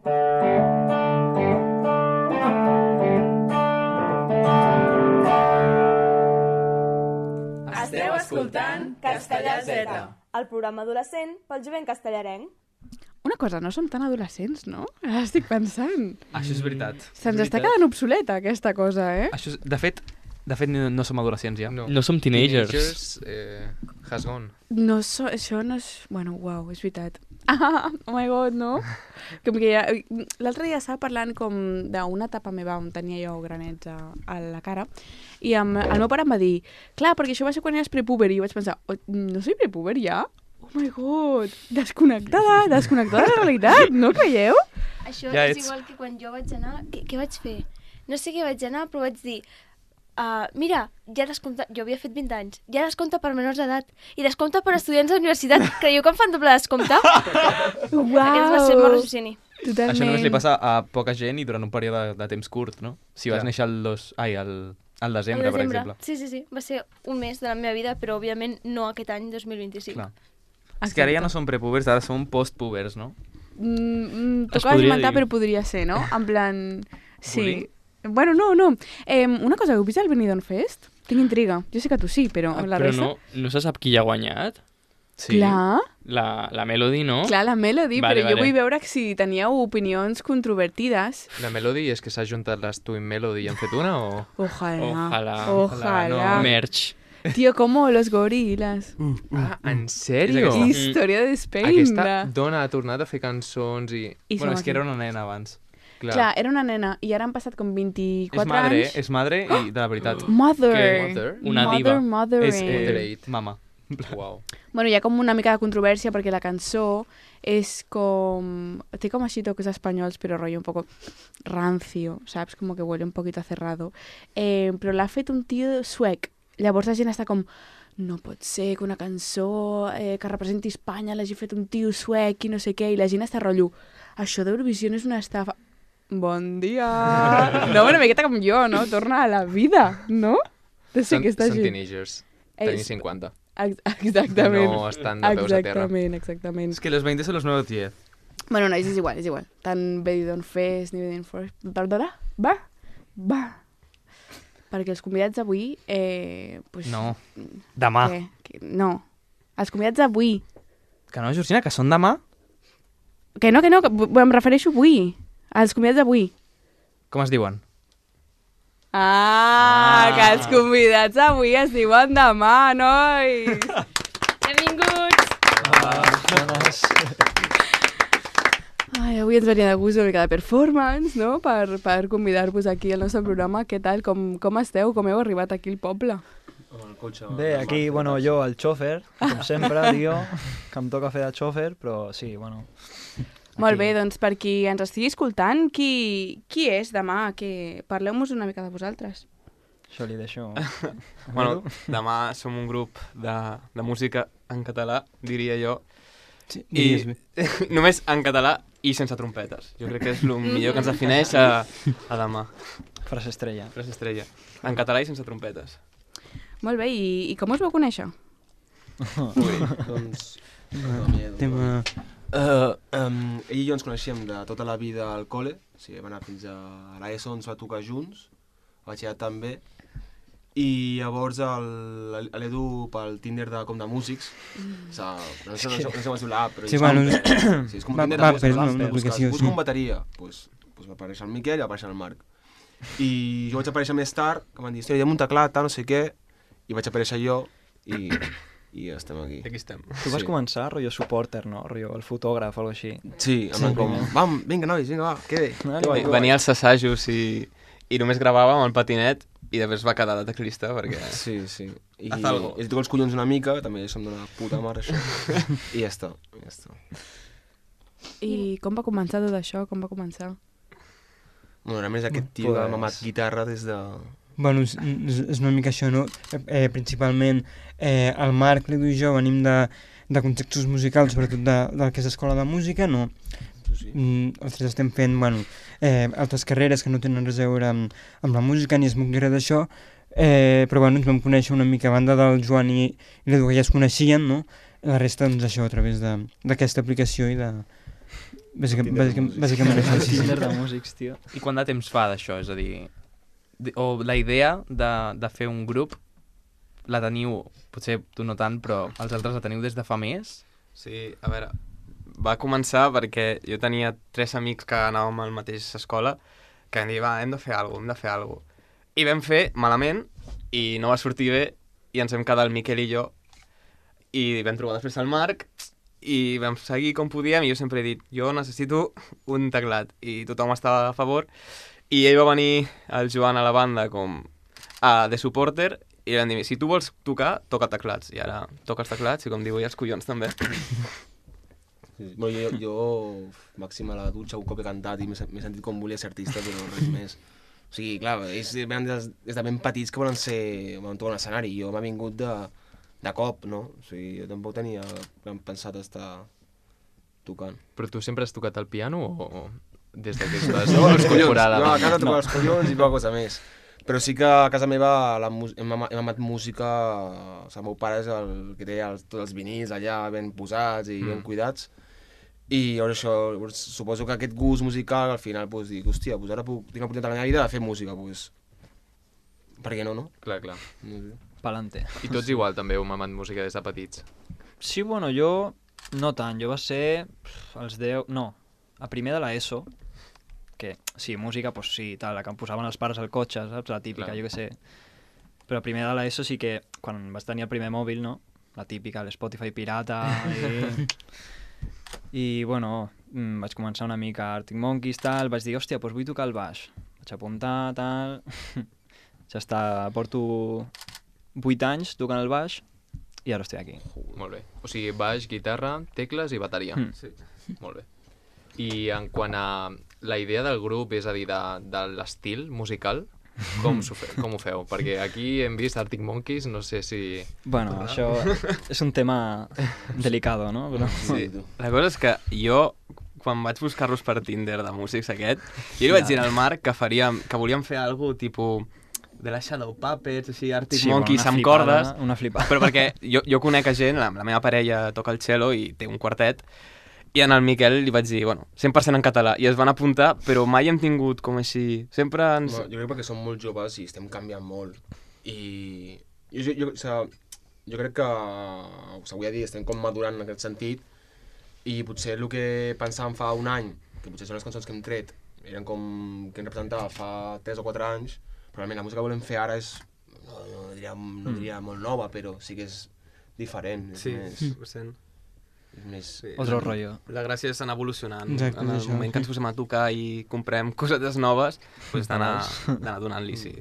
Esteu escoltant Castellà Z, el programa adolescent pel jovent castellarenc. Una cosa, no som tan adolescents, no? Ara estic pensant. Això és veritat. Se'ns està quedant obsoleta, aquesta cosa, Això és, de fet no som adolescents ja. No som teenagers. Has gone. No, això no és... Bueno, uau, és veritat. Oh my god, no? Com que ja... L'altre dia estava parlant com d'una etapa meva on tenia jo granets a la cara i el meu pare em va dir, clar, perquè això va ser quan eres prepuber, i jo vaig pensar, no soy prepuber ja? Oh my god, desconnectada de la realitat, no creieu? Això ja és igual que quan jo vaig anar... Què vaig fer? No sé què vaig anar, però vaig dir... mira, ja descompta... Jo havia fet 20 anys. Ja descompta per menors d'edat. I descompta per estudiants de universitat. Creieu que em fan doble descompte? Uau! Aquest va ser el meu raciocini. Totalment. Això només li passa a poca gent i durant un període de temps curt, no? Si vas néixer al desembre, per exemple. Sí. Va ser un mes de la meva vida, però òbviament no aquest any 2025. Clar. És que ara ja no som prepubers, ara som postpubers, no? Tocava esmentar, però podria ser, no? En plan... Sí. Bullying? Bueno, no. Una cosa, heu vist el Benidorm Fest? Tinc intriga. Jo sé que tu sí, però la resta... Però no se sap qui ha guanyat? Sí. Clar. La Melody, no? Clar, la Melody, vale, però jo vull veure si teníeu opinions controvertides. La Melody és que s'ha juntat les Twin Melody i han fet una o...? Ojalà. No. Merch. Tío, como los gorilas. En sèrio? Història d'Espain. Aquesta dona ha tornat a fer cançons i... Bueno, és que era una nena abans. Clar, era una nena i ara han passat com 24 anys. És madre i de la veritat. Mother. Una diva. Mother. Mama. Wow. Bueno, hi ha com una mica de controvèrsia perquè la cançó és com... Té com així toques espanyols, però rotllo un poco rancio, saps? Como que huele un poquito cerrado. Però l'ha fet un tio suec. Llavors la gent està com... No pot ser que una cançó que representi Espanya l'hagi fet un tio suec i no sé què, i la gent està rotllo... Això d'Eurovisió és una estafa... Bon dia! No, una miqueta com jo, no? Torna a la vida, no? Són teenagers. Tenim 50. Exactament. No estan de peus a terra. Exactament. Es que los 20 son los nuevos 10. Bueno, no, és igual. Tant Benidorm Fest ni Benidorm Fest... Va. Perquè els convidats d'avui... pues, no, demà. No, els convidats d'avui. Que no, Georgina, que són demà? Que no, em refereixo avui. Els convidats d'avui. Com es diuen? Que els convidats d'avui es diuen demà, nois! Benvinguts! Avui ens venia de gust una mica de performance, no? Per convidar-vos aquí al nostre programa. Què tal? Com esteu? Com heu arribat aquí al poble? Bé, aquí, bueno, jo, el xòfer, com sempre, tio, que em toca fer de xòfer, però sí, bueno... Molt bé, doncs per qui ens estigui escoltant, qui és demà? Parleu-nos una mica de vosaltres. Això li deixo... Bueno, demà som un grup de música en català, diria jo, sí, i només en català i sense trompetes. Jo crec que és el millor que ens defineix a demà. Frase estrella. Frase estrella. En català i sense trompetes. Molt bé, i com us vau conèixer? Ui, doncs... ell i jo ens coneixíem de tota la vida al col·le, o sigui, vam anar fins a l'ESO, ens va tocar junts, a batxillerat també, i llavors l'Edu pel Tinder com de músics, no sé com es diu l'app, però és com un Tinder de músics, busca un bateria, doncs va aparèixer el Miquel i va aparèixer el Marc. I jo vaig aparèixer més tard, que m'han dit, hòstia, hi ha un teclat, no sé què, i vaig aparèixer jo, i ja estem aquí. Aquí estem. Tu vas començar, rotllo supporter, no? Rotllo el fotògraf o alguna cosa així. Sí, amb com, vinga nois, vinga va, que bé. Venia als assajos i només gravava amb el patinet i després va quedar de teclista perquè... Sí. I els toco els collons una mica, també se'm dona puta mare això. I ja està. I com va començar tot això? Com va començar? Bueno, a més aquest tio que ha mamat guitarra des de... Bueno, és una mica això, no? Principalment el Marc, l'Edu i jo venim de contextos musicals, sobretot del que és escola de música, no? Els tres estem fent, bueno, altres carreres que no tenen res a veure amb la música, ni és molt greu d'això, però bueno, ens vam conèixer una mica a banda del Joan i l'Edu, que ja es coneixien, no? La resta, doncs, això, a través d'aquesta aplicació i Bàsicament això, sí. Tinder de músics, tio. I quant de temps fa d'això? És a dir, o la idea de fer un grup la teniu, potser tu no tant, però els altres la teniu des de fa més? Sí, a veure, va començar perquè jo tenia 3 amics que anàvem a la mateixa escola que em deia, hem de fer alguna cosa. I vam fer malament i no va sortir bé i ens vam quedar el Miquel i jo i vam trobar després el Marc i vam seguir com podíem i jo sempre he dit, jo necessito un teclat i tothom estava a favor i ell va venir el Joan a la banda com de supporter i vam dir, si tu vols tocar, toca teclats i ara toca els teclats i com diu, i els collons també. Bueno, jo màxim a la dutxa un cop he cantat i m'he sentit com volia ser artista, però res més. O sigui, clar, ells venen des de ben petits que volen tocar un escenari i jo m'ha vingut de cop, no? O sigui, jo tampoc tenia pensat estar tocant. Però tu sempre has tocat el piano o des que estàs els collons. incorporada? No, a casa tocar els collons i poca cosa més. Però sí que a casa meva hem amat música, o sigui, el meu pare és el que té tots els vinils allà ben posats i ben cuidats. I llavors això, suposo que aquest gust musical al final dic, hòstia, ara tinc l'oportunitat a la meva vida de fer música, per què no? Clar. Palante. I tots igual també heu mamat música des de petits? Sí, bueno, jo no tant, jo va ser als 10, no, a primer de l'ESO, que sí, música, doncs sí, tal, la que em posaven els pares al cotxe, saps? La típica, jo què sé. Però a primer de l'ESO sí que, quan vaig tenir el primer mòbil, no? La típica, l'Spotify pirata i bueno, vaig començar una mica Arctic Monkeys, tal, vaig dir, hòstia, doncs vull tocar el baix. Vaig apuntar, tal... Ja està, porto 8 anys tocant el baix i ara estic aquí. Molt bé. O sigui, baix, guitarra, tecles i bateria. Sí. Molt bé. I en quant a la idea del grup, és a dir, de l'estil musical, com ho feu? Perquè aquí hem vist Arctic Monkeys, no sé si... Bueno, això és un tema delicado, no? Però... Sí. La cosa és que jo, quan vaig buscar-los per Tinder de músics jo li vaig dir al Marc que volíem fer alguna cosa tipus de la Shadow Puppets, així, Arctic Monkeys amb cordes. Una flipada. Però perquè jo conec a gent, la meva parella toca el cello i té un quartet, i en el Miquel li vaig dir, bueno, 100% en català, i es van apuntar, però mai hem tingut com així... Sempre ens... Jo crec perquè som molt joves i estem canviant molt. I jo crec que, avui a dia, estem com madurant en aquest sentit, i potser el que pensàvem fa un any, que potser són les cançons que hem tret, eren com que hem representat fa 3 o 4 anys, probablement la música que volem fer ara és, no diria molt nova, però sí que és diferent. Sí, ho sent. És més... Otro rollo. La gràcia és anar evolucionant. Exacte, en el moment que ens posem a tocar i comprem cosetes noves, doncs d'anar donant-li, sí.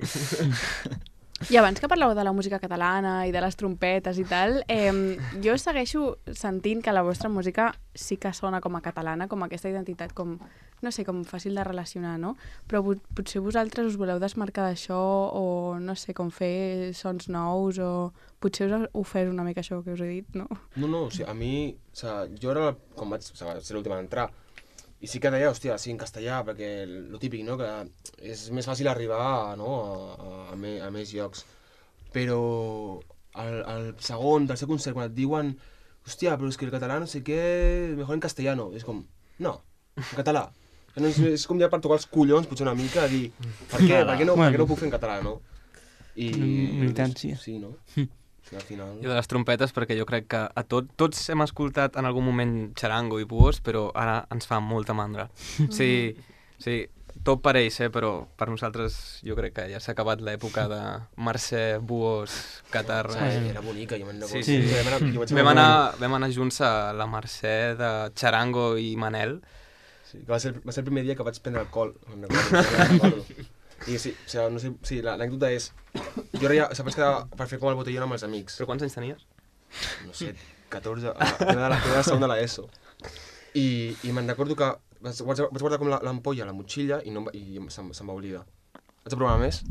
I abans que parleu de la música catalana i de les trompetes i tal, jo segueixo sentint que la vostra música sí que sona com a catalana, com aquesta identitat, com, no sé, com fàcil de relacionar, no? Però potser vosaltres us voleu desmarcar d'això o, no sé, com fer sons nous o... Potser us ofès una mica això que us he dit, no? No, o sigui, a mi... O sigui, jo era, quan vaig ser l'última a entrar, i sí que deia, hòstia, sí, en castellà, perquè lo típic, no?, que és més fàcil arribar, no?, a més llocs. Però al segon, tercer concert, quan et diuen, hòstia, però és que el català no sé què, mejor en castellano, és com, no, en català. És com ja per tocar els collons, potser una mica, dir, per què no ho puc fer en català, no? I... Militància. Sí, no? Al final... I de les trompetes, perquè jo crec que tots hem escoltat en algun moment xarango i buos, però ara ens fa molta mandra. Sí, tot per ells, però per nosaltres jo crec que ja s'ha acabat l'època de Mercè, buos, catarra... Era bonica, jo me'n recordo. Sí. Vam anar junts a la Mercè de xarango i Manel. Sí, va ser el primer dia que vaig prendre alcohol, me'n recordo. I sí, o sigui, no sé, sí, l'anècdota és... Jo ara ja, vaig quedar per fer com el botellón amb els amics. Però quants anys tenies? No sé, 14, a la segona de l'ESO. I me'n recordo que vaig guardar com l'ampolla a la motxilla i se'm va oblidar. Vaig a provar més.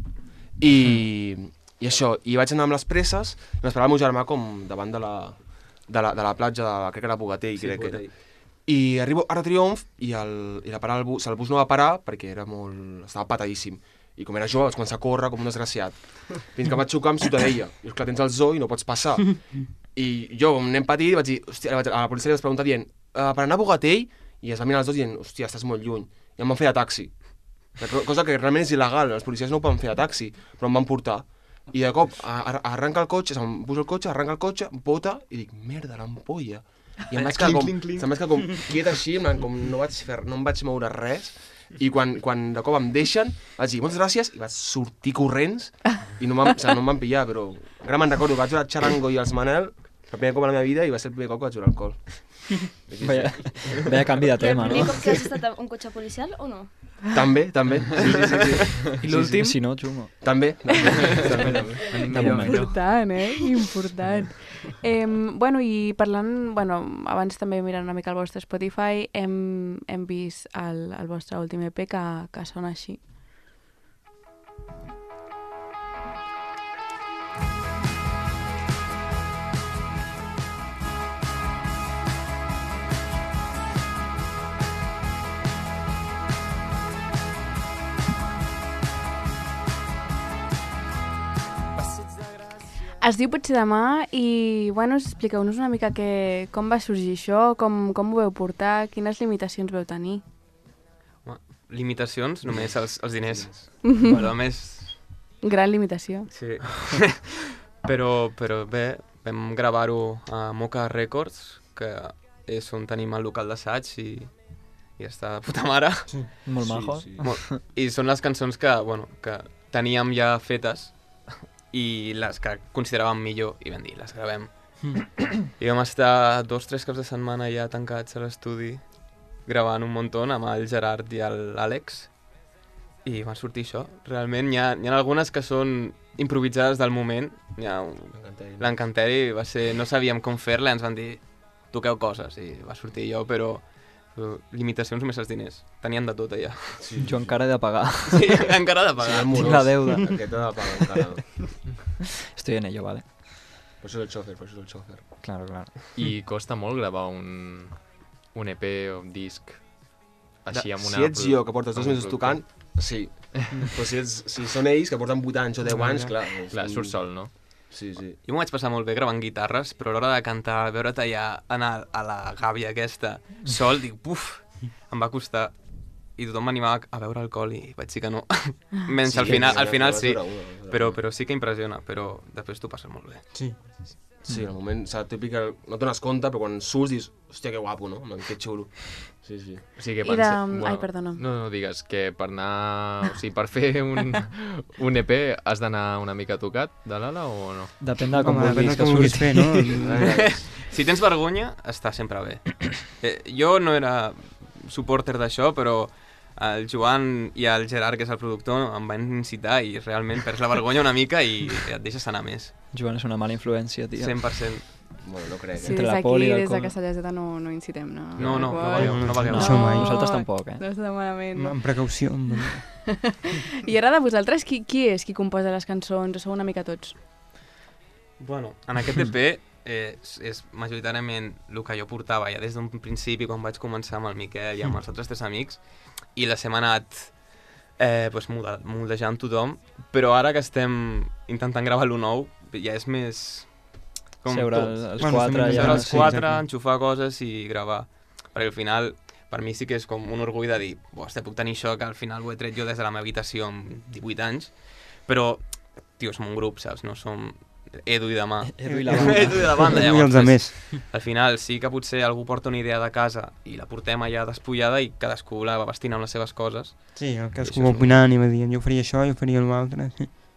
I això, i vaig anar amb les presses i m'esperava el meu germà com davant de la platja, crec que era Bogatell, crec que era. I arribo a Triomf i el bus no va parar perquè estava patadíssim. I com era jove vaig començar a córrer com un desgraciat. Fins que vaig xocar amb Ciutadella. I clar, tens el zoo i no pots passar. I jo, com un nen petit, vaig dir, hòstia, a la policia li vaig preguntar dient, per anar a Bogatell? i es va mirar els dos dient, hòstia, estàs molt lluny. I em van fer de taxi. Cosa que realment és il·legal, els policies no ho poden fer de taxi, però em van portar. I de cop arranca el cotxe, se'm posa el cotxe, arranca el cotxe, bota, i dic, merda, l'ampolla. I em vaig quedar com quiet així, com no em vaig moure res, i quan de cop em deixen, vaig dir, moltes gràcies, i vaig sortir corrents, i no em van pillar, però encara me'n recordo que vaig veure el Charango i els Manel, el primer cop a la meva vida, i va ser el primer cop que vaig veure alcohol. Vaya canvi de tema, no? El primer cop que has estat en un cotxe policial o no? També. Sí. I l'últim? Si no, xungo. També. Important, important. Bueno, i parlant, abans també mirant una mica el vostre Spotify, hem vist el vostre últim EP que sona així. Es diu Potser demà i, expliqueu-nos una mica com va sorgir això, com ho veu portar, quines limitacions veu tenir. Limitacions? Només els diners. Però més... Gran limitació. Sí. però bé, vam gravar-ho a Mocha Records, que és on tenim el local d'assaig i està de puta mare. Sí. Molt majo. Sí. I són les cançons que teníem ja fetes i les que consideràvem millor, i vam dir, les gravem. I vam estar 2-3 caps de setmana ja tancats a l'estudi, gravant un muntó amb el Gerard i l'Àlex, i va sortir això. Realment hi ha algunes que són improvisades del moment. L'Encanteri va ser... No sabíem com fer-la, ens van dir, toqueu coses, i va sortir jo, però limitacions només els diners. Tenien de tot allà. Sí, jo encara he de pagar. Sí, encara he de pagar. Tinc la deuda. Aquest ha de pagar encara. Estoy en ello, vale. Per això és el xòfer. Claro. I costa molt gravar un EP o un disc així amb una... Si ets jo, que portes 2 mesos tocant, sí. Però si són ells, que porten 8 anys o 10 anys, clar... Clar, surt sol, no? Sí. Jo m'ho vaig passar molt bé gravant guitarres, però a l'hora de cantar, veure't allà anar a la gàbia aquesta sol, dic, puf, em va costar. I tothom m'animava a beure alcohol i vaig dir que no. Menys al final sí, però sí que impressiona, però després t'ho passes molt bé. Sí, al moment, típic, no t'hones compte, però quan surts dius, hòstia, que guapo, no? Que xulo. Sí. O sigui, que Ai, perdona. No, digues que per anar... O sigui, per fer un EP has d'anar una mica tocat de l'ala o no? Depèn de com vulguis fer, no? Si tens vergonya, està sempre bé. Jo no era supporter d'això, però el Joan i el Gerard, que és el productor, em van incitar i realment perds la vergonya una mica i et deixes anar més. Joan és una mala influència, tio. 100%. Bueno, no crec. Sí, des de Castellers Z no incitem, no? No valgueu. Això mai. Nosaltres tampoc, No està malament. Amb precaució. I ara de vosaltres, qui és qui composa les cançons? O sou una mica tots? Bueno, en aquest EP és majoritàriament el que jo portava ja des d'un principi quan vaig començar amb el Miquel i amb els altres 3 amics i les hem anat moldejant tothom, però ara que estem intentant gravar lo nou ja és més com seure els quatre, enxufar coses i gravar, perquè al final per mi sí que és com un orgull de dir hòstia, puc tenir això que al final ho he tret jo des de la meva habitació amb 18 anys, però tio, som un grup, saps? No som Edu i Demà. Edu i la banda. Llavors, al final sí que potser algú porta una idea de casa i la portem allà despullada i cadascú la va vestint amb les seves coses. Sí, cadascú va opinant i va dient jo faria això, jo faria l'altre.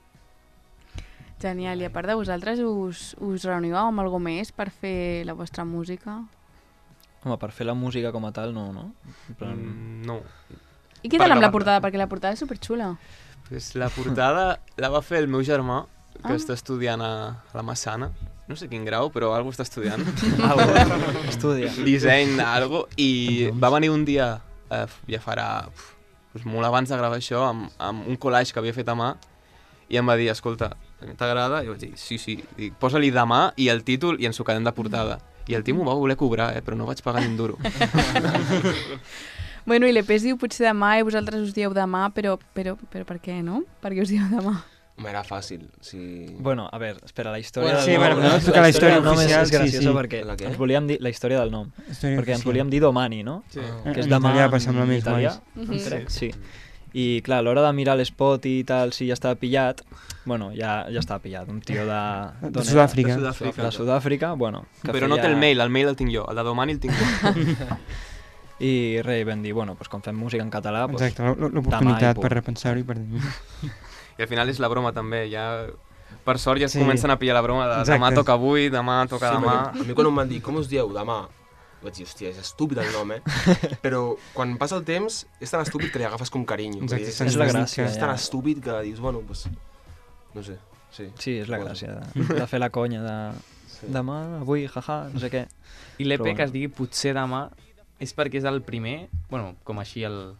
Genial, i a part de vosaltres us reuniu amb algú més per fer la vostra música? Home, per fer la música com a tal, no? No. I què tal amb la portada? Perquè la portada és superxula. Pues la portada la va fer el meu germà, que està estudiant a la Massana. No sé quin grau, però algú està estudiant. Estudia. Disseny d'algo. I va venir un dia, ja farà molt abans de gravar això, amb un collage que havia fet a mà, i em va dir, escolta, t'agrada? I vaig dir, sí. Dic, posa-li Demà i el títol i ens ho quedem de portada. I el tio m'ho va voler cobrar, però no vaig pagar ni un duro. Bueno, i l'EP es diu Potser demà i vosaltres us dieu Demà, però per què, no? Per què us dieu Demà? Home, era fàcil. Sí. Bueno, a veure, espera, la història Bueno, sí, del nom... bueno, no tocar la història del nom oficial, és graciosa sí. perquè La què? ens volíem dir la història del nom. Història Perquè ens oficial. volíem dir domani, no? Sí. Que és En demà italià, per semblar més italià, guais. crec, sí. I clar, a l'hora de mirar l'espot i tal, si ja estava pillat, bueno, ja estava pillat, un tio de... De Sud-àfrica. De Sud-àfrica, bueno... Que Però no té el mail el tinc jo, el de Domani el tinc jo. I res, vam dir, bueno, doncs com fem música en català... Doncs, Exacte, l'oportunitat per repensar-ho i per dir... I al final és la broma també, ja... Per sort ja es Sí. comencen a pillar la broma de demà toca avui, demà toca demà... A mi quan em van dir, com us dieu, demà, vaig dir, hòstia, és estúpid el nom, Però quan passa el temps és tan estúpid que li agafes com carinyo. Exacte, és la gràcia, És tan ja. estúpid que dius, bueno, pues... No sé, sí. Sí, és la gràcia de fer la conya de... Demà, avui, jaja, no sé què. I l'EP Però que es digui Potser demà és perquè és el primer, bueno, com així el...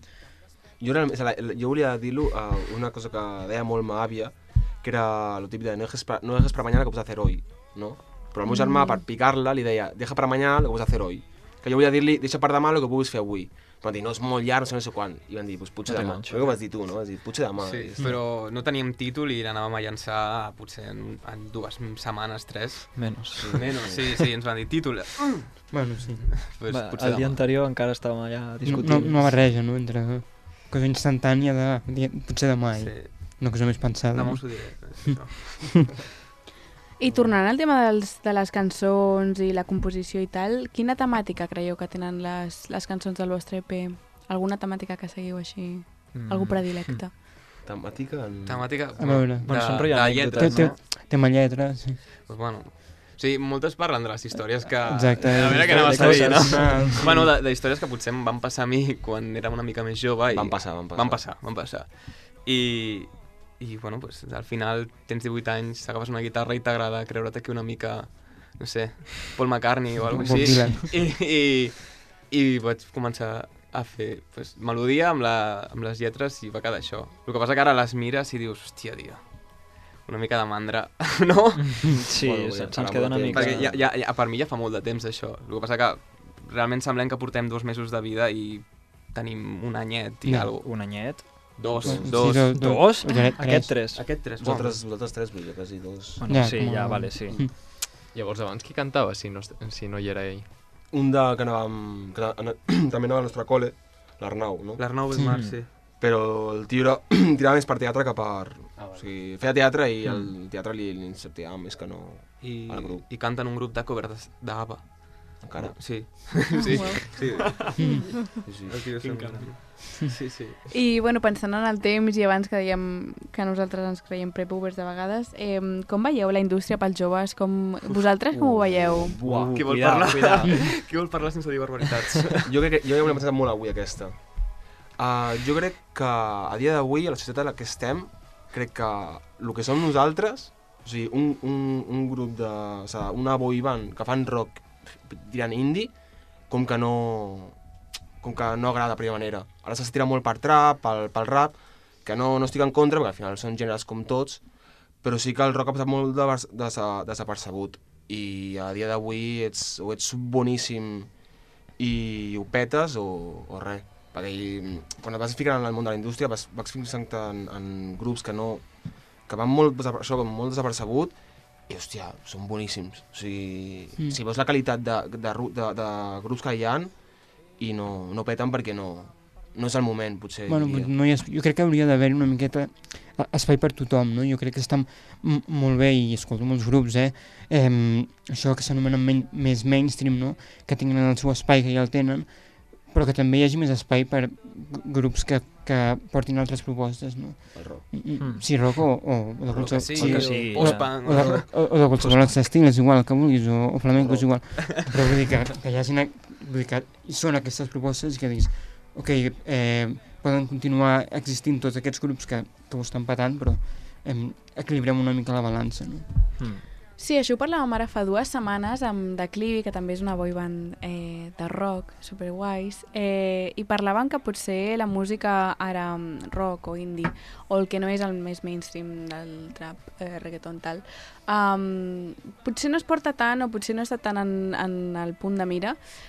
Jo volia dir-lo una cosa que deia molt ma àvia, que era el típic de no dejes para mañana lo que puedes hacer hoy, no? Però el meu germà, per picar-la, li deia deja para mañana lo que puedes hacer hoy. Que jo volia dir-li deixa per demà lo que puguis fer avui. Van dir, no, és molt llarg, no sé quan. I van dir, pues, potser No té demà. ganxo. Això que vas dir tu, no? Vas dir, potser demà. Sí, però no teníem títol i l'anàvem a llançar potser en 2 setmanes, 3. Menys. Sí, ens van dir títol. Bueno, sí. Pues, Va, potser el dia demà. anterior encara estàvem allà discutint. No barreja, no? Entre cosa instantània de potser demà i Sí. una cosa més pensada. Demà no? us ho diré. Això. I tornant al tema de les cançons i la composició i tal, quina temàtica creieu que tenen les cançons del vostre EP? Alguna temàtica que seguiu així? Algú predilecte? Temàtica... Temàtica A veure. Bueno, són rotllo de anècdotes, lletres, no? Tema lletra, sí. Pues bueno, sí, moltes parlen de les històries que... Exacte. A veure què anaves a dir, no? coses. Bueno, de històries que potser em van passar a mi quan era una mica més jove. Van passar. Van passar. I bueno, pues, al final tens 18 anys, t'agafes una guitarra i t'agrada creure't aquí una mica, no sé, Paul McCartney o alguna Bob cosa Dylan. així. I vaig començar a fer pues, melodia amb les lletres i va quedar això. El que passa que ara les mires i dius, hòstia, tia, una mica de mandra, no? Sí, Bueno, se'ns queda una mica... Perquè ja, per mi ja fa molt de temps això. El que passa que realment semblem que portem 2 mesos de vida i tenim un anyet i No. alguna cosa. Un anyet? Dos. Sí, Dos? Aquest 3. Aquest 3. Vosaltres 3, vull dir, quasi 2. Bueno, Ja, sí, com a- ja, vale, sí. Llavors, abans qui cantava, si no hi era ell? Un que anàvem... també anava al nostre col·le, l'Arnau, no? L'Arnau Besmar, sí. Però el tio tirava més per teatre que per... O sigui, feia teatre i el teatre li insertia més que no al grup. I canta en un grup de cover d'ABBA. Encara. Sí. Sí. Sí. Sí. Sí. I, bueno, pensant en el temps i abans que dèiem que nosaltres ens creiem prepubers de vegades, com veieu la indústria pels joves? Vosaltres com ho veieu? Buah, Qui vol cuidao, parlar? cuidao. Qui vol parlar sense dir barbaritats? jo ja ho he pensat molt avui, aquesta. Jo crec que a dia d'avui, a la societat en la que estem, crec que el que som nosaltres, o sigui, un grup de... O sigui, una boy band que fan rock tirant indie, com que no agrada de primera manera. Ara s'estira molt per trap, pel rap, que no estic en contra, perquè al final són gèneres com tots, però sí que el rock ha passat molt desapercebut. I a dia d'avui o ets boníssim i ho petes o res. Perquè quan et vas ficant en el món de la indústria vas fixant-te en grups que van molt desapercebut i, hòstia, són boníssims. O sigui, si veus la qualitat de grups que hi ha i no peten perquè no és el moment, potser. Bueno, jo crec que hauria d'haver una miqueta espai per tothom, no? Jo crec que està molt bé, i escolto molts grups, això que s'anomenen més mainstream, no? Que tinguin el seu espai, que ja el tenen, però que també hi hagi més espai per grups que portin altres propostes, no? El rock. Sí, rock o de qualsevol... sí, post-punk. O de qualsevol altre estil, és igual que vulguis, o flamenco és igual. Però vull dir que hi hagi que són aquestes propostes que diguis, ok, poden continuar existint tots aquests grups que ho estan patant, però equilibrem una mica la balança, no? Sí, això ho parlàvem ara fa 2 setmanes amb Declivi, que també és una boyband de rock, superguais, i parlaven que potser la música ara rock o indie, o el que no és el més mainstream del trap, reggaeton, tal, potser no es porta tant o potser no està tant en el punt de mira,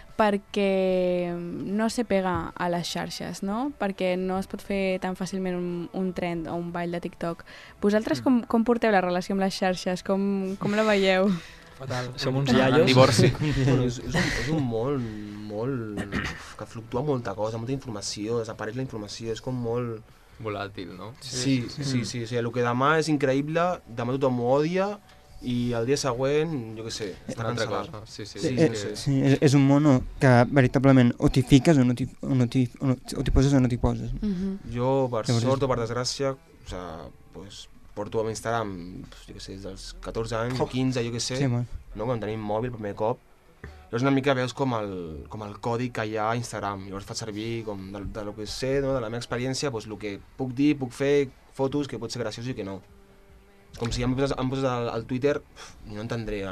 perquè no se pega a les xarxes, no? Perquè no es pot fer tan fàcilment un trend o un ball de TikTok. Vosaltres com porteu la relació amb les xarxes? Com la veieu? Fatal. Som uns iaios. Divorci. Bueno, és un molt... que fluctua molta cosa, molta informació, desapareix la informació, és com molt... Volàtil, no? Sí, el que demà és increïble, demà tothom ho odia, i el dia següent, jo què sé, està cancel·lat. Sí, és un mono que veritablement o t'hi fiques o t'hi poses o no t'hi poses. Jo, per sort o per desgràcia, pues, porto amb Instagram, jo què sé, des dels 14 anys o 15, jo què sé, no? Quan tenim mòbil per primer cop. Llavors una mica veus com el codi que hi ha a Instagram. Llavors faig servir com de lo que sé, no? De la meva experiència, pues, el que puc dir, puc fer fotos que pot ser graciós i que no. És com si em posés al Twitter i no entendré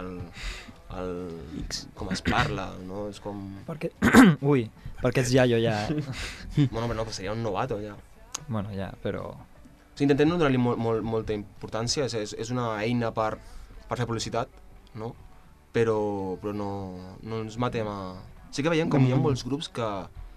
com es parla, no? És com... Ui, perquè ets iaio ja, Bueno, però no, seria un novato ja. Bueno, ja, però... Sí, intentem no donar-li molta importància, és una eina per fer publicitat, no? Però no ens matem a... Sí que veiem com hi ha molts grups que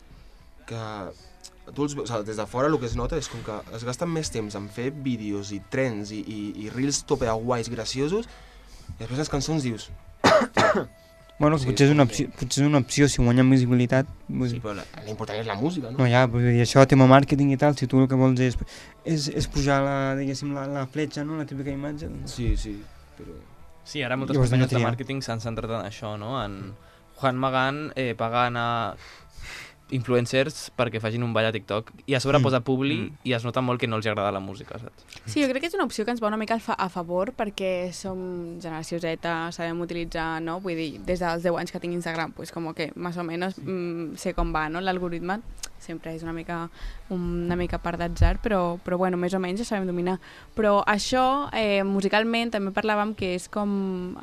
tu els, des de fora el que es nota és com que es gasten més temps en fer vídeos i trends i reels tope de guais graciosos i després les cançons dius... Bueno, potser és una opció si guanyem visibilitat. Sí, però l'important és la música, no? No, ja, vull dir, això tema màrqueting i tal, si tu el que vols és pujar la fletxa, no? La típica imatge. Sí, però... Sí, ara moltes campanyes de màrqueting s'han centrat en això, no? En Juan Magán pagant a influencers perquè facin un ball a TikTok i a sobre posa publi i es nota molt que no els agrada la música, saps? Sí, jo crec que és una opció que ens va una mica a favor perquè som generació Z, sabem utilitzar, no? Vull dir, des dels 10 anys que tinc Instagram, pues com que més o menys sé com va, no? L'algoritme sempre és una mica part d'atzar, però bueno, més o menys ja sabem dominar. Però això, musicalment, també parlàvem que és com...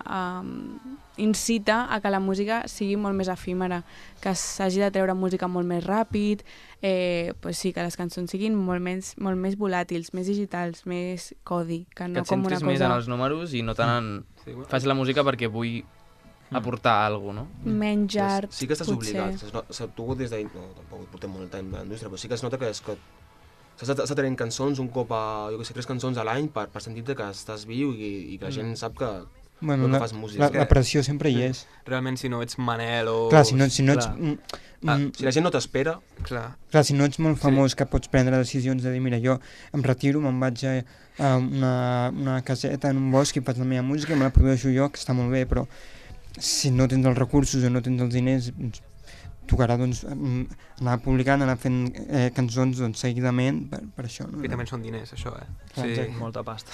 incita a que la música sigui molt més efímera, que s'hagi de treure música molt més ràpid, pues sí, que les cançons siguin molt més volàtils, més digitals, més codi, que no com una cosa... Que et centris més en els números i no tant en... Faig la música perquè vull aportar alguna cosa, no? Menys art, sí que estàs obligat. Tu des de... No, tampoc portem molt temps de la indústria, però sí que es nota que s'està tenint cançons un cop a, jo què sé, 3 cançons a l'any per sentir-te que estàs viu i que la gent sap que bueno, la pressió sempre hi és. Realment, si no ets Manel o... Clar, si no ets... si la gent no t'espera... Clar, si no ets molt famós que pots prendre decisions de dir, mira, jo em retiro, me'n vaig a una caseta en un bosc i faig la meva música i me la produeixo jo, que està molt bé, però si no tens els recursos o no tens els diners, tocarà doncs, anar publicant, anar fent cançons doncs, seguidament per això. No? I també són diners, això, Sí, molta pasta.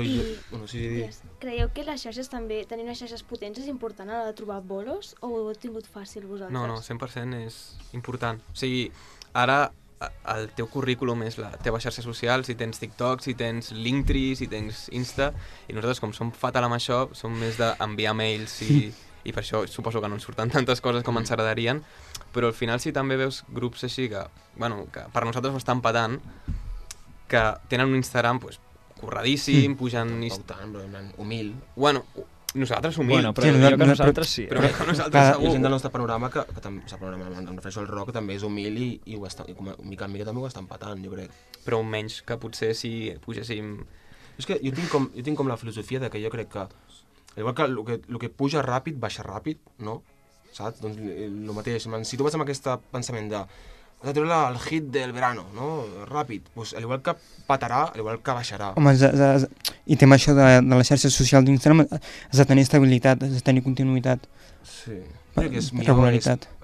Creieu que les xarxes també, tenir unes xarxes potents és important a l'hora de trobar bolos o ho heu tingut fàcil vosaltres? No, 100% és important. O sigui, ara el teu currículum és la teva xarxa social, si tens TikTok, si tens Linktree, si tens Insta, i nosaltres com som fatal amb això, som més d'enviar mails i per això suposo que no ens surten tantes coses com ens agradarien, però al final si també veus grups així que per nosaltres ho estan patant, que tenen un Instagram pues, curradíssim, pujan... Pautant, però humil. Bueno, nosaltres humil. Bueno, però jo que nosaltres sí. Però que nosaltres segur. Hi ha gent del nostre panorama que em refereixo al rock, que també és humil i mica en mica també ho estan patant, jo crec. Però menys que potser si pugéssim... És que jo tinc com la filosofia de que jo crec que igual que el que puja ràpid, baixa ràpid, no? Saps? Doncs el mateix. Si tu vas amb aquest pensament de has de treure el hit del verano, no? Ràpid. Doncs al igual que patarà, al igual que baixarà. Home, i tema això de les xarxes socials d'Instagram, has de tenir estabilitat, has de tenir continuïtat. Sí. Crec que és millor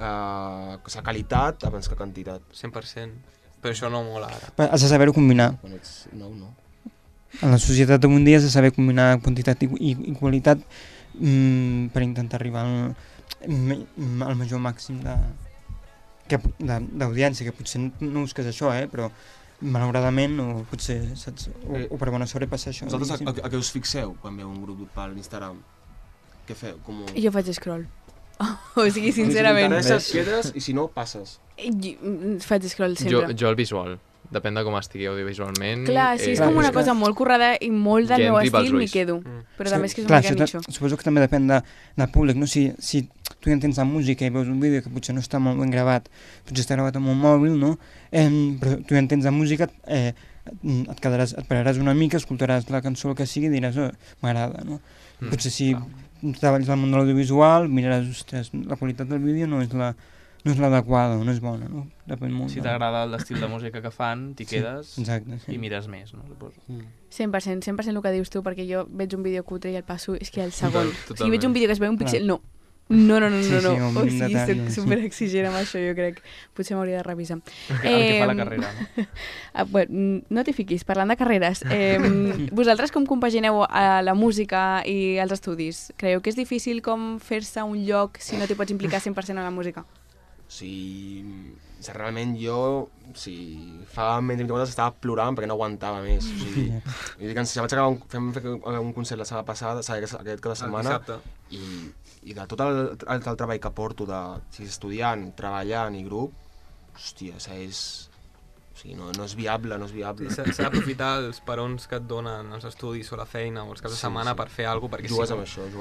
la qualitat abans que quantitat. 100%. Però això no mola ara. Has de saber-ho combinar. Quan ets nou, no. En la societat d'avui dia has de saber combinar quantitat i qualitat per intentar arribar al major màxim d'audiència, que potser no busques això, però malauradament o potser, saps, o per bona sort passa això. Vosaltres a què us fixeu quan veu un grup per l'Instagram? Què feu? Jo faig scroll. O sigui, sincerament. Si t'interesses, quedes i si no, passes. Faig scroll sempre. Jo el visual. Depèn de com estigui audiovisualment. Clar, si és com una cosa molt currada i molt del meu estil, m'hi quedo. Però també és que és una mica mitjó. Suposo que també depèn del públic, no? Si tu ja entens la música i veus un vídeo que potser no està molt ben gravat, potser està gravat amb un mòbil, no? Però tu ja entens la música, et pararàs una mica, escoltaràs la cançó el que sigui i diràs, m'agrada, no? Potser si treballes al món de l'audiovisual, miraràs, ostres, la qualitat del vídeo no és l'adequada, no és bona, no? Depèn molt. Si t'agrada l'estil de música que fan, t'hi quedes i mires més, no? 100% el que dius tu, perquè jo veig un vídeo cutre i el passo, és que el segon. Si veig un vídeo que es veu un píxel, no. No. O sigui, soc superexigent amb això, jo crec. Potser m'hauria de revisar. El que fa la carrera, no? No t'hi fiquis, parlant de carreres. Vosaltres com compagineu la música i els estudis? Creieu que és difícil com fer-se un lloc si no t'hi pots implicar 100% en la música? Sí, realment jo, fa menys de 20 hores estava plorant perquè no aguantava més. O sigui, vaig acabar un concert la setmana passada, aquest cap de setmana, i de tot el treball que porto, estudiant, treballant i grup, hòstia, no és viable, no és viable. S'ha d'aprofitar els parons que et donen els estudis o la feina o els caps de setmana per fer alguna cosa, perquè jugues amb això.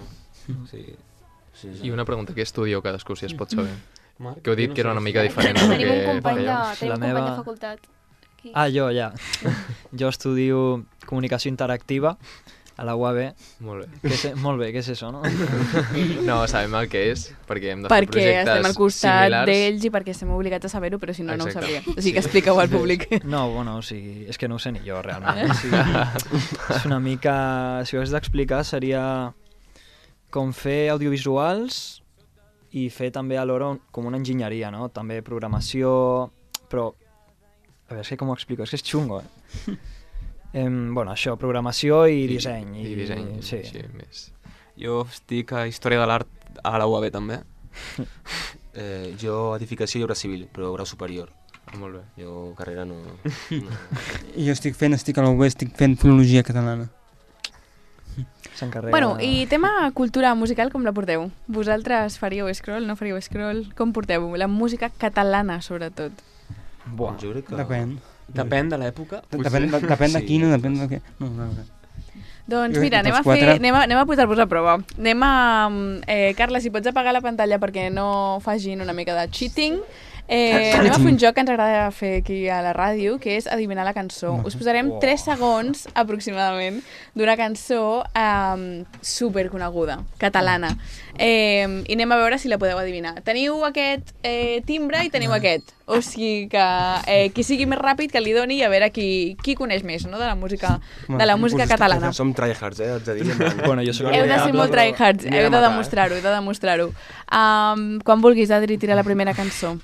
I una pregunta, què estudieu cadascú, si es pot saber? Que heu dit que era una mica diferent. Tenim un company de facultat. Jo, ja. Jo estudio comunicació interactiva a la UAB. Molt bé. Molt bé, què és això, no? No, sabem el que és, perquè hem de fer projectes similars. Perquè estem al costat similars. d'ells i perquè estem obligats a saber-ho, però si no, no ho sabria. O sigui, que expliqueu al públic. No, bueno, és que no ho sé ni jo, realment. És una mica... Si ho hagués d'explicar, seria com fer audiovisuals i fer també alhora com una enginyeria, no? També programació, però... A veure, és que com ho explico? És que és xungo, bueno, això, programació i disseny. I disseny, sí. Així, més. Jo estic a Història de l'Art a la UAB, també. Jo edificació i obra civil, però grau superior. Molt bé. Jo carrera no... I jo estic a la UAB, estic fent filologia catalana. Bueno, i tema cultura musical, com la porteu? Vosaltres faríeu scroll, no faríeu scroll? Com porteu? La música catalana, sobretot. Buah, jo crec que... Depèn de l'època. Depèn de qui, no depèn de què. No. Doncs mira, anem a posar-vos a prova. Carla, si pots apagar la pantalla perquè no facin una mica de cheating. Anem a fer un joc que ens agrada fer aquí a la ràdio, que és adivinar la cançó. Us posarem 3 segons aproximadament d'una cançó superconeguda, catalana. I anem a veure si la podeu adivinar. Teniu aquest timbre i teniu aquest. O sigui que qui sigui més ràpid que li doni i a veure qui coneix més, no? de la música catalana. Som tryhards, haig de dir. Heu de ser molt tryhards, heu de demostrar-ho. Quan vulguis, Adri, tira la primera cançó.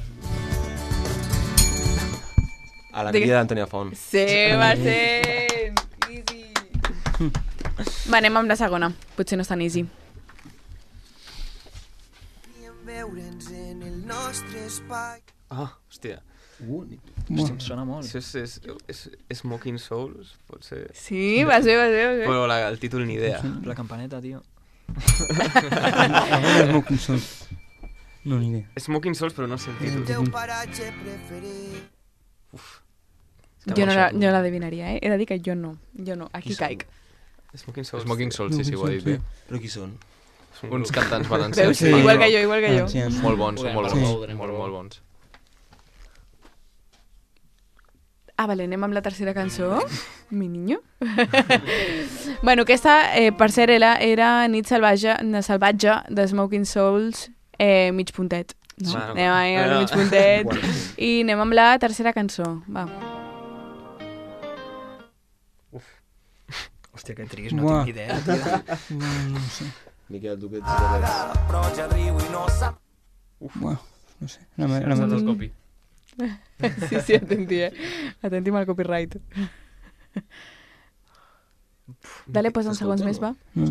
A la crida d'Antònia Font. Sí, va ser... Easy. Va, anem amb la segona. Potser no és tan easy. Hòstia. Hòstia, em sona molt. Això és Smoking Souls, pot ser... Sí, va ser. Però el títol ni idea. La campaneta, tio. Smoking Souls. No, ni idea. Smoking Souls, però no sé el títol. Jo no l'adivinaria, He de dir que jo no. Aquí caic. Smoking Souls, sí, ho ha dit bé. Però qui són? Uns cantants valencians. Sí, igual que jo. Molt bons, molt bons. Vale, anem amb la tercera cançó. Mi niño. Bueno, aquesta, per cert, era Nit salvatge de Smoking Souls, mig puntet. No? Anem al mig puntet. I anem amb la tercera cançó. Va. Hòstia, que trist, no tinc idea. No sé. Miquel, tu què ets? No sé. Estetoscopi. Sí, atenti, Atentim al copyright. Dale, posa uns segons més, va.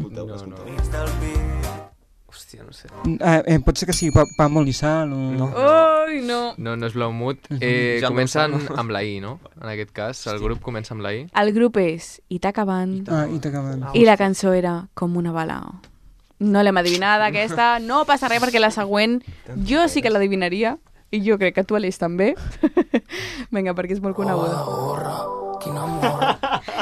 Hòstia, no sé. Pot ser que sigui Pablo Lizal o... No. No és Blau Mut. Comencen amb la I, no? En aquest cas, el grup comença amb la I. El grup és Itaca Band. Itaca Band. I la cançó era Com una bala. No l'hem adivinada, aquesta. No passa res perquè la següent jo sí que l'adivinaria. I jo crec que tu, Aleix, també. Vinga, perquè és molt coneguda. Quin amor.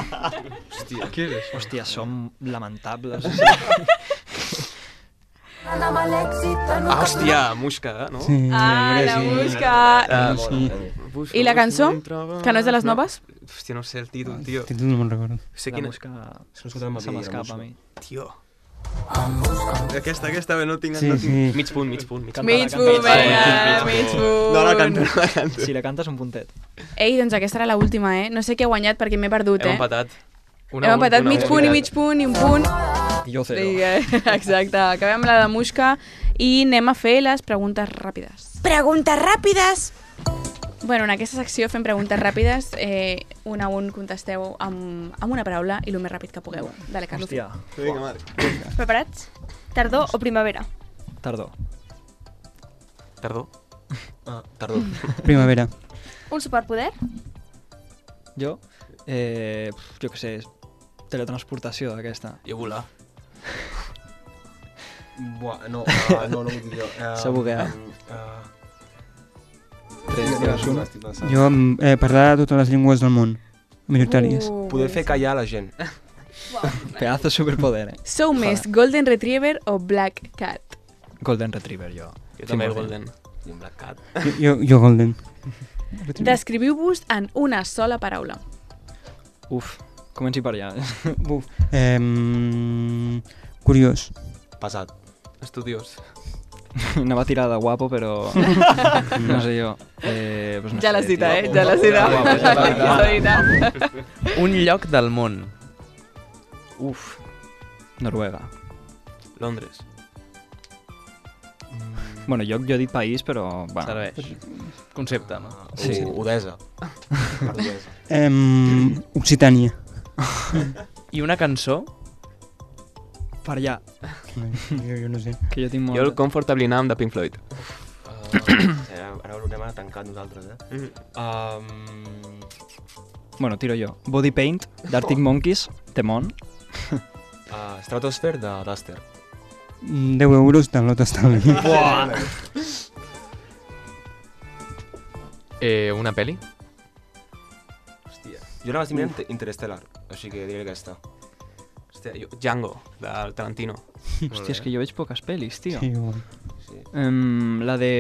Hòstia, què és? Hòstia, som lamentables. Hòstia, Mushka, no? Sí, La Mushka. I la cançó? Que no és de les noves? Hòstia, no sé el títol, tio. El títol no me'n recordo. Sé La quina... Mushka Se m'escapa a mi. Tio. Aquesta bé no tinc... Sí, sí. Mig punt. Mig punt, vinga, mig punt. No la canto. Si la cantes, un puntet. Ei, doncs aquesta era l'última, eh? No sé qui ha guanyat perquè m'he perdut, Hem eh? empatat. Hem empatat mig punt i un punt. Jo zero. Exacte, acabem amb la de Mushka i anem a fer les preguntes ràpides. Preguntes ràpides! Bueno, en aquesta secció fem preguntes ràpides, un a un contesteu amb una paraula i el més ràpid que pugueu. Dale, Carlos. Hòstia. Vinga, Marc. Preparats? Tardor o primavera? Tardor. Tardor? Tardor. Primavera. Un superpoder? Jo? Jo què sé, teletransportació aquesta. Jo volar. Buah, no ho vull dir jo. S'ha bugueat. 3, 2, 1. Jo parlar totes les llengües del món, majoritàries. Poder fer callar la gent. Pedazo de superpoder, Sou més Golden Retriever o Black Cat? Golden Retriever, jo. Jo també Golden. I un Black Cat. Jo Golden. Descriviu-vos en una sola paraula. Uf, comenci per allà. Uf. Curiós. Pesat. Estudiós. Anava a tirar de guapo, però... no sé jo. Pues no Ja sé, l'has dit, tio. eh? Ja l'has dit. Guapo, Un lloc del món. Uf. Noruega. Londres. Bueno, jo he dit país, però... Bueno. Serveix. Concepte, no? Sí. Odessa. Occitània. I una cançó? Per allà. Jo no sé. Que jo tinc molt... Jo el Comfortably Numb de Pink Floyd. Ara l'haurem tancat nosaltres, Bueno, tiro jo. Body Paint, d'Arctic Monkeys, Temon. Stratosphere de Duster. 10 euros de lot estalvi. Una pel·li? Hòstia. Jo anava a dir Interstellar, així que diré aquesta. Hòstia, Django, del Tarantino. Hòstia, és que jo veig poques pel·lis, tio. Sí, igual. La de...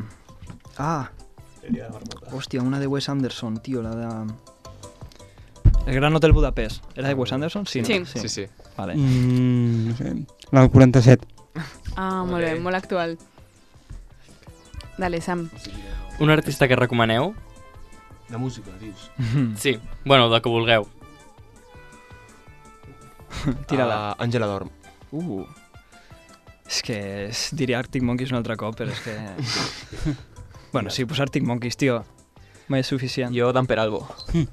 Hòstia, una de Wes Anderson, tio, la de... El Gran Hotel Budapest. Era de Wes Anderson? Sí, no? Sí. Vale. No sé, la del 47. Ah, molt bé, molt actual. Dale, Sam. Un artista que recomaneu? De música, dius? Sí, bueno, del que vulgueu. Tira-la. Àngela Dorm. És que diria Arctic Monkeys un altre cop, però és que... Bueno, sí, pues Arctic Monkeys, tio. Mai és suficient. Jo Dan Peralbo.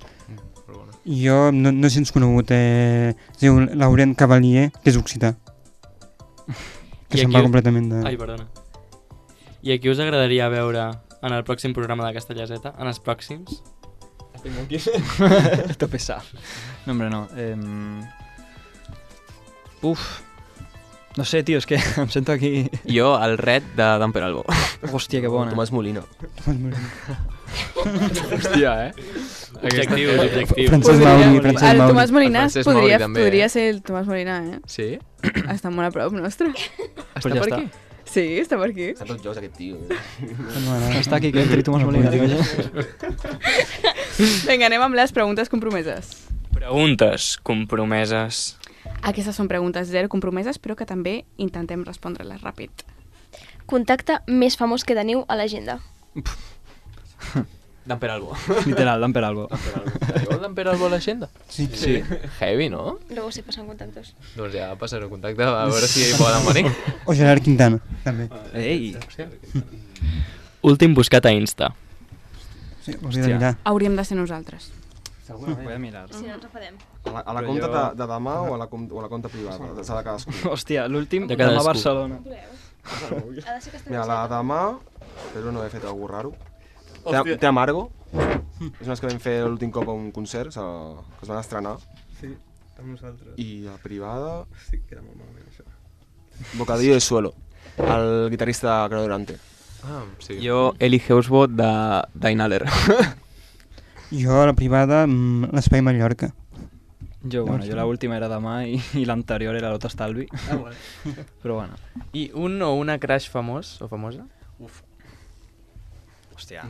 Jo no sé si ens conegut. Es diu Laurent Cavalier, que és occità. Que se'n va completament de... Ai, perdona. I a qui us agradaria veure en el pròxim programa de Castellaseta? En els pròxims? Arctic Monkeys? Esto pesa. No, hombre, no. No sé, tio, és que em sento aquí... Jo, el Red de Dan Peralbo. Hòstia, que bona. Tomàs Molina. Hòstia, Objectius. Francesc Mauri. El Tomàs Molina El Francesc Mauri, també, podria ser el Tomàs Molina, eh? Sí? Està molt a prop nostre. Està per aquí? Sí, està per aquí. Està tots jocs, aquest tio. Està aquí, que entri Tomàs Molina, tio. Vinga, anem amb les preguntes compromeses. Preguntes compromeses. Aquestes són preguntes zero compromeses, però que també intentem respondre-les ràpid. Contacte més famós que teniu a l'agenda. Dan Peralbo. Literal, Dan Peralbo. Jo Dan Peralbo a l'agenda? Sí. Heavy, no? Luego se pasan contactos. Doncs ja passaré el contacte a veure si poden venir. O Gerard Quintana, també. Ei! Últim buscat a Insta. Sí, ho hauria de mirar. Hauríem de ser nosaltres. Voy a mirar. Si no ens enfadem. A la compta de demà o a la compta privada? S'ha de cadascú. Hòstia, l'últim De demà a cadascú. Barcelona. Ha de ser que Mira, la de demà, però no he fet alguna raro. Té Amargo. És unes que vam fer l'últim cop a un concert, que es van estrenar. Sí, amb nosaltres. I la privada... Sí, queda molt malament, això. Bocadillo de Suelo, el guitarrista de Credo Durante. Ah, sí. Jo, Eli Heusbot d'Inhaler. Jo a la privada, l'Espai Mallorca. Jo l'última era demà i l'anterior era l'Ota Estalvi. Però bueno. I un o una crush famós o famosa? Uf. Hòstia.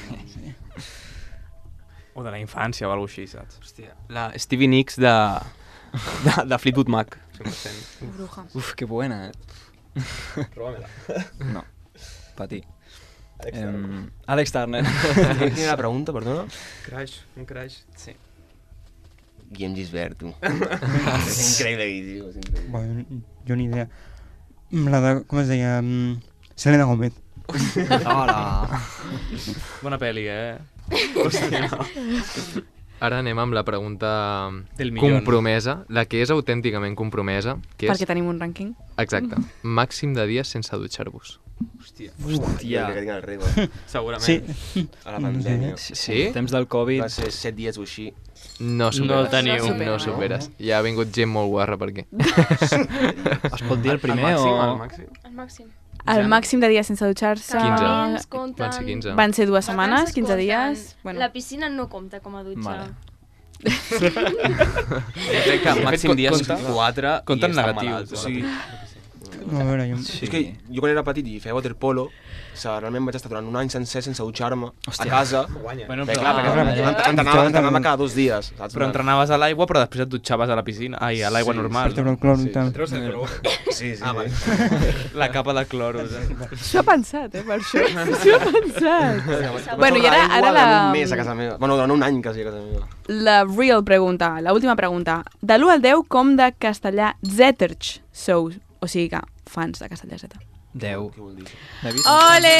O de la infància o alguna cosa així, saps? Hòstia, la Stevie Nicks de Fleetwood Mac. 100%. Bruja. Uf, que buena, Prova-me-la. No, patí. Alex Turner. Quina era la pregunta, perdona? Un crush, sí. Guillem Gisbert, tu. És increïble, Guillem, és increïble. Bueno, jo ni idea. La de, com es deia? Selena Gomez. Hola. Bona pel·li, Hòstia. Ara anem amb la pregunta Del millón. compromesa, la que és autènticament compromesa, que és... Perquè tenim un rànquing. Exacte. Màxim de dies sense dutxar-vos. Hòstia. Hòstia. Que tinc el rècord. Segurament. Sí. A la pandèmia. Sí? Temps del Covid. Va ser 7 dies o així. No superes. teniu. No superes. Ja ha vingut gent molt guarra per aquí. Es pot dir el primer o...? El màxim? El màxim. El màxim de dies sense dutxar-se... 15. Compten... Van ser 15. Van ser 2 setmanes, Vacances 15 compten. dies... Bueno. La piscina no compta com a dutxa. Vale. Jo crec que màxim dies 4 i compten estan negatius, malalts. o Sí. No, a veure, jo... És que jo quan era petit i feia waterpolo, realment vaig estar durant un any sencer sense dutxar-me a Hòstia. casa. Bueno, Bé, però, clar, perquè entrenava cada 2 dies, saps? però entrenaves a l'aigua, però després et dutxaves a la piscina. Ai, a l'aigua normal. Per treure el clor i tal. Sí, sí. La capa de cloro. S'ho ha pensat, per això. S'ho ha pensat. Bueno, i ara Durant un mes a casa meva. Bueno, durant un any quasi a casa meva. la real pregunta, la última pregunta. De l'1 al 10, com de castellà Zetterch sou? O sigui que, fans de Castellà Z. 10. Què vol dir? David? Ole!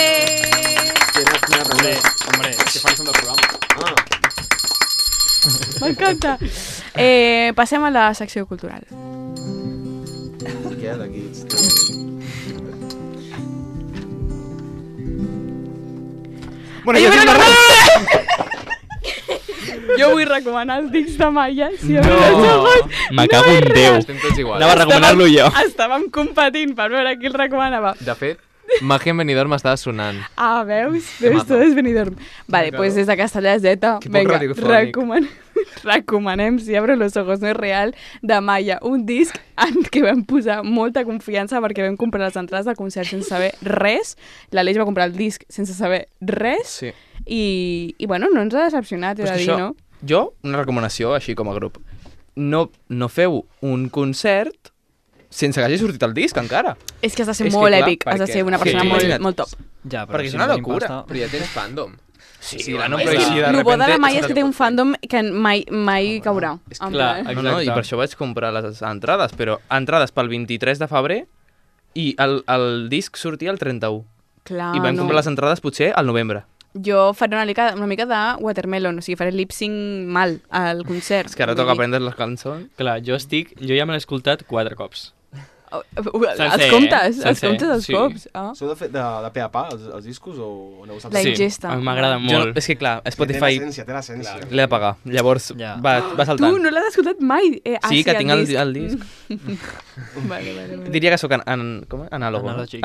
Hombre. Que fan del programa. M'encanta. Passem a la secció cultural. Què, d'aquí? Bueno, jo vull recomanar els discs de Maia. Si no! Me cago en Déu. Estem tots iguals. Anava a recomanar-lo jo. Estàvem competint per veure qui el recomanava. De fet, Màgia en Benidorm m'estava sonant. Ah, veus? Veus? Tot és Benidorm. Vale, pues des de Castellà Z, Que poc venga, radiofònic. recomanem Si abro los ojos no es real, de Maia, un disc en què vam posar molta confiança perquè vam comprar les entrades del concert sense saber res. L'Aleix va comprar el disc sense saber res Sí. i bueno, no ens ha decepcionat, he Però de és dir, que no? Jo, una recomanació, així com a grup. No feu un concert sense que hagi sortit el disc, encara. És que has de ser És que, molt clar, èpic, has de perquè- ser una persona Sí, molt, imagina't. molt top. Ja, però Perquè és si una tenim locura. pasta- Però ja tens fandom. Sí, bueno, És però que així de el bo de repente... la Maia és que té un fandom que mai caurà. És que En clar, plan. No, i per això vaig comprar les entrades, però entrades pel 23 de febrer i el disc sortia el 31. Clar, I vam no. comprar les entrades potser al novembre. Jo faré una mica de watermelon, o sigui, faré lip-sync mal al concert. És que ara Vull toca dir, aprendre les cançons. Clar, jo ja me l'he escoltat 4 cops. Els Sencer, comptes, els sencer, comptes els sí. cops. Ah. Sou de pe a pa, els discos, o aneu La ingesta. a mi m'agrada Jo, molt. és que clar, Té Spotify l'essència. l'he de pagar. Llavors Ja. va saltant. Tu no l'has escoltat mai? Sí, que tinc el disc. Vale. Diria que sóc com és? Anàlogo. Analògic.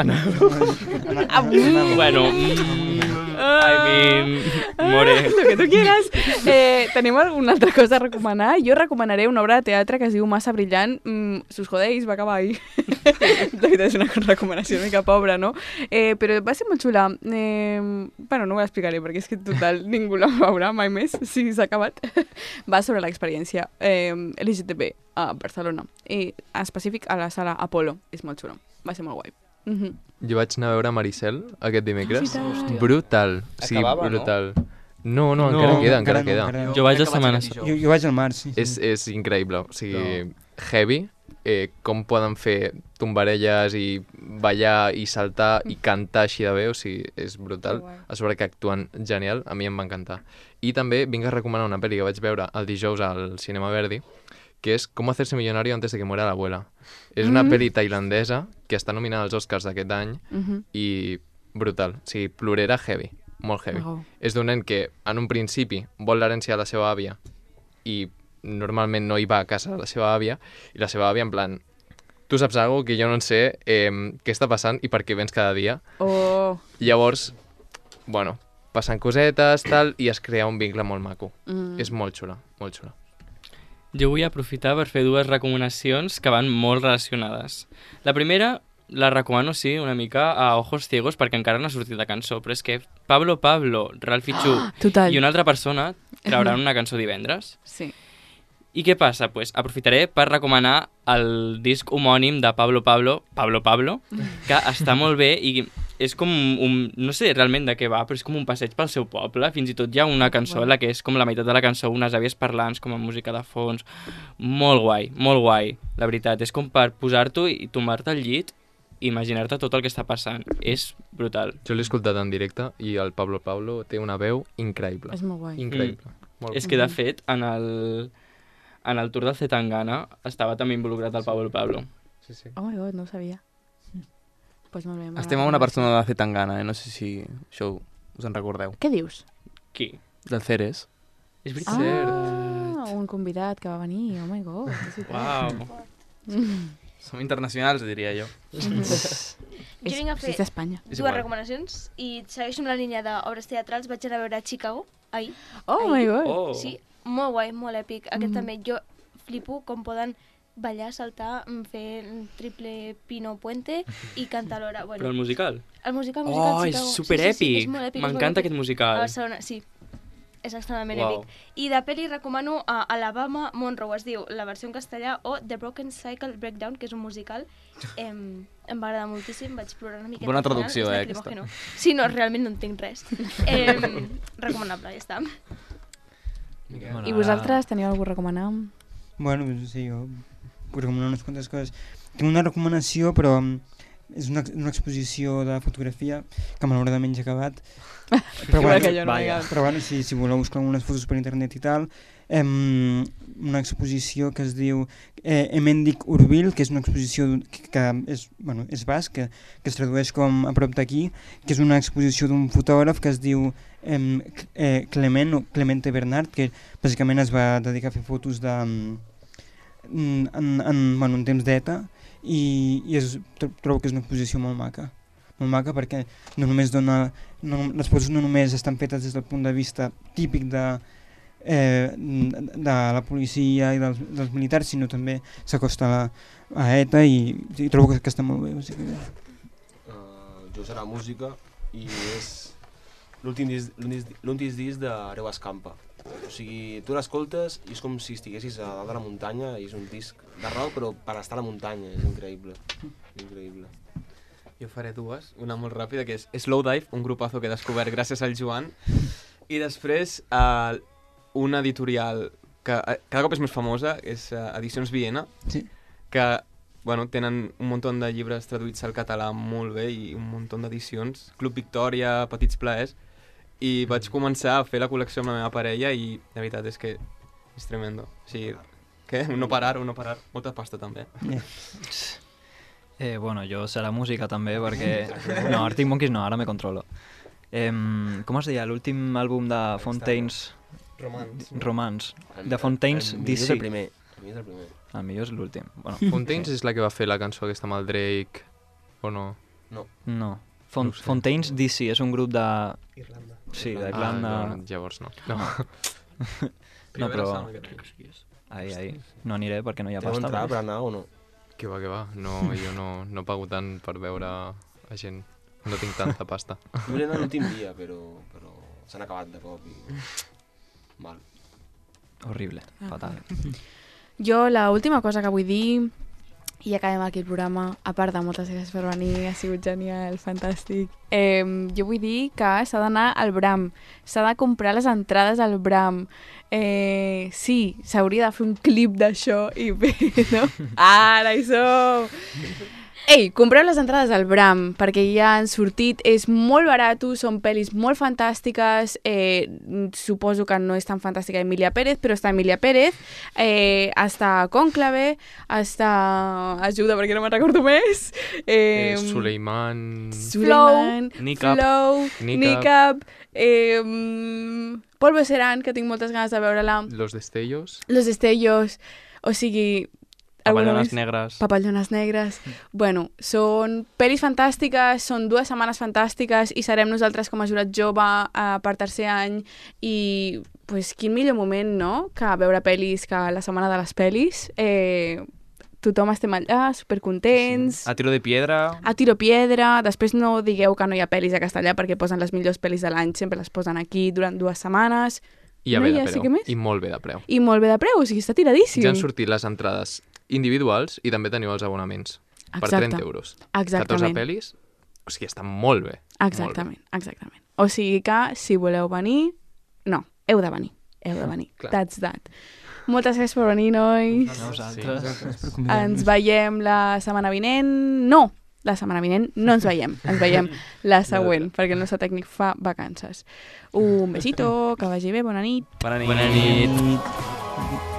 Bueno, I mean, more. Lo que tu quieras. Tenim alguna altra cosa a recomanar? Jo recomanaré una obra de teatre que es diu Massa brillant. Si us jodéis, va acabar ahí. De veritat, és una recomanació una mica pobra, no? Però va ser molt xula. Bueno, no ho explicaré perquè és que total ningú la veurà mai més si s'ha acabat. Va sobre l'experiència LGTB a Barcelona i en específic a la sala Apolo. És molt xulo. Va ser molt guai. Jo vaig anar a veure Maricel aquest dimecres. Hòstia. Brutal. Sí, Acabava, no? brutal. No, encara queda. Jo vaig a setmanes. Jo vaig al març, sí. És increïble. O sigui, heavy. Com poden fer tombarelles i ballar i saltar i cantar així de bé, o sigui, és brutal. Que guai. A sobre que actuen genial, a mi em va encantar. I també vinc a recomanar una pel·li que vaig veure el dijous al Cinema Verdi, que és Cómo hacerse millonario antes de que muera la abuela. És una pel·li tailandesa que està nominada als Oscars d'aquest any i brutal. O sigui, plorera heavy, molt heavy. Wow. És d'un nen que en un principi vol l'herència de la seva àvia i normalment no hi va a casa de la seva àvia, i la seva àvia en plan, tu saps alguna que jo no en sé, què està passant i per què vens cada dia. Oh. Llavors, bueno, passen cosetes, tal, i es crea un vincle molt maco. És molt xula, molt xula. Jo vull aprofitar per fer dues recomanacions que van molt relacionades. La primera la recomano, sí, una mica a Ojos Ciegos, perquè encara no ha sortit la cançó, però és que Pablo, Ralphie Chu total. I una altra persona gravaran una cançó divendres. Sí. I què passa? Pues aprofitaré per recomanar el disc homònim de Pablo, que està molt bé i és com no sé realment de què va, però és com un passeig pel seu poble. Fins i tot hi ha una cançó en la que és com la meitat de la cançó, unes àvies parlants com a música de fons. Molt guai, la veritat. És com per posar-t'ho i tombar-te al llit i imaginar-te tot el que està passant. És brutal. Jo l'he escoltat en directe i el Pablo té una veu increïble. És molt guai. Increïble. Molt És que, de fet, en el Tour del Zetangana estava també involucrat el Pablo. Sí. Oh my god, no ho sabia. Pues molt bé. Estem amb una persona de Zetangana, no sé si això us en recordeu. Què dius? Qui? Del Ceres. És veritat. Un convidat que va venir, oh my god. Uau. Som internacionals, diria jo. Jo vinc a fer dues recomanacions i segueixo amb la línia d'obres teatrals. Vaig anar a veure Chicago ahir. Oh my god. Sí, molt guai, molt èpic. Aquest també jo flipo com poden ballar, saltar, fer triple pino puente i cantar alhora. Bueno, Però el musical? El musical Oh, Chicago. és superèpic. Sí, és molt èpic. M'encanta aquest musical. A Barcelona, sí. És extremadament Uau. èpic. I de pel·li recomano a Alabama Monroe, es diu la versió en castellà, o The Broken Cycle Breakdown, que és un musical. Em va agradar moltíssim, vaig plorar una miqueta. Bona traducció, aquesta. Sí, no, realment no entenc res. Recomanable, ja està. I vosaltres teniu algú a recomanar? Bueno, sí, jo puc recomanar unes quantes coses. Tinc una recomanació, però és una exposició de fotografia que malauradament ja he acabat. Però bueno, si voleu buscar algunes fotos per internet i tal, una exposició que es diu Hemendik Hurbil, que és una exposició que és basc, que es tradueix com a prop d'aquí, que és una exposició d'un fotògraf que es diu Clemente Bernard, que bàsicament es va dedicar a fer fotos en temps d'ETA, i trobo que és una exposició molt maca perquè no només les fotos no només estan fetes des del punt de vista típic de la policia i dels militars, sinó també s'acosta a ETA i trobo que està molt bé. Jo serà música i és l'últim disc d'Areu Escampa. O sigui, tu l'escoltes i és com si estiguessis a dalt de la muntanya i és un disc de rock però per estar a la muntanya, és increïble. Jo faré dues, una molt ràpida que és Slowdive, un grupazo que he descobert gràcies al Joan, i després una editorial que cada cop és més famosa, és Edicions Viena, que tenen un munt de llibres traduïts al català molt bé i un munt d'edicions, Club Victòria, Petits Plaers, i vaig començar a fer la col·lecció amb la meva parella i la veritat és que és tremendo. O sigui, no parar, molta pasta també. Bueno, jo serà música també perquè... No, Arctic Monkeys no, ara me controlo. Com es deia? L'últim àlbum de Fontaines... Romance. De Fontaines DC. El millor és el primer. El millor és l'últim. Fontaines és la que va fer la cançó aquesta amb el Drake, o no? No. Fontaines DC és un grup de... Irlanda. Sí, d'Irlanda. Llavors no. No, però... No aniré perquè no hi ha pasta. Teniu entrada per anar o no? Que va. No, jo no pago tant per veure a gent. No tinc tanta pasta. Jo vaig anar l'últim dia, però s'han acabat de cop i... Mal. Horrible, fatal. Jo l'última cosa que vull dir, i acabem aquí el programa, a part de moltes gràcies per venir, ha sigut genial, fantàstic. Jo vull dir que s'ha d'anar al Bram, s'ha de comprar les entrades al Bram. Sí, s'hauria de fer un clip d'això i bé, no? Ara hi som! Ei, compreu les entrades al Bram, perquè ja han sortit, és molt barat, són pel·lis molt fantàstiques, suposo que no és tan fantàstica Emilia Pérez, però està Emilia Pérez, està Cònclave, està... Ajuda, perquè no me'n recordo més. Suleiman... Flow, Nikab, Polvo Seran, que tinc moltes ganes de veure-la. Los Destellos. O sigui... Papallones negres. Papallones negres. Bueno, són pel·lis fantàstiques, són 2 setmanes fantàstiques i serem nosaltres com a jurat jove per tercer any i pues, quin millor moment, no?, que veure pel·lis que la setmana de les pel·lis. Tothom estem allà, supercontents. Sí. A tiro de piedra. A tiro piedra. Després no digueu que no hi ha pel·lis a Castellà perquè posen les millors pel·lis de l'any, sempre les posen aquí durant 2 setmanes. I a bé de preu. I molt bé de preu. I molt bé de preu, o sigui, està tiradíssim. Ja han sortit les entrades individuals i també teniu els abonaments. Per 30 euros. Exactament. 14 pel·lis, o sigui, està molt bé. Exactament, exactament. O sigui que, si voleu venir... No, heu de venir. That's that. Moltes gràcies per venir, nois. A vosaltres. Ens veiem la setmana vinent. No, la setmana vinent no ens veiem. Ens veiem la següent, perquè el nostre tècnic fa vacances. Un besito, que vagi bé, bona nit. Bona nit. Bona nit.